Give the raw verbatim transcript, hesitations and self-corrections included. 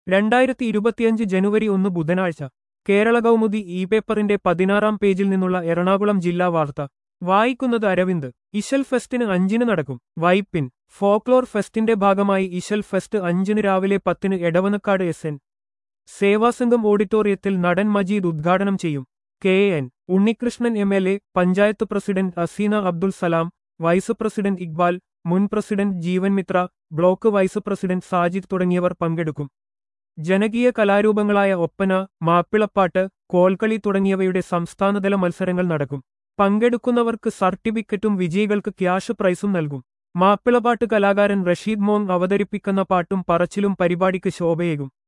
രണ്ടായിരത്തി ഇരുപത്തിയഞ്ച് ജനുവരി ഒന്ന് ബുധനാഴ്ച കേരള കൗമുദി ഇ പേപ്പറിന്റെ പതിനാറാം പേജിൽ നിന്നുള്ള എറണാകുളം ജില്ലാ വാർത്ത വായിക്കുന്നത് അരവിന്ദ്. ഇശൽ ഫെസ്റ്റിന് അഞ്ചിന് നടക്കും വൈപ്പിൻ. ഫോക്ലോർ ഫെസ്റ്റിന്റെ ഭാഗമായി ഇശൽ ഫെസ്റ്റ് അഞ്ചിന് രാവിലെ പത്തിന് എടവനക്കാട് എസ് എൻ സേവാസംഘം ഓഡിറ്റോറിയത്തിൽ നടൻ മജീദ് ഉദ്ഘാടനം ചെയ്യും. K N Unnikrishnan M L A, panchayat president Aseena Abdul Salam, vice president Iqbal, മുൻ president Jeevan Mithra, block vice president Sajid തുടങ്ങിയവർ പങ്കെടുക്കും. ജനകീയ കലാരൂപങ്ങളായ ഒപ്പന, മാപ്പിളപ്പാട്ട്, കോൽക്കളി തുടങ്ങിയവയുടെ സംസ്ഥാനതല മത്സരങ്ങൾ നടക്കും. പങ്കെടുക്കുന്നവർക്ക് സർട്ടിഫിക്കറ്റും വിജയികൾക്ക് ക്യാഷ് പ്രൈസും നൽകും. മാപ്പിളപ്പാട്ട് കലാകാരൻ റഷീദ് മോങ് അവതരിപ്പിക്കുന്ന പാട്ടും പറച്ചിലും പരിപാടിക്ക് ശോഭയേകും.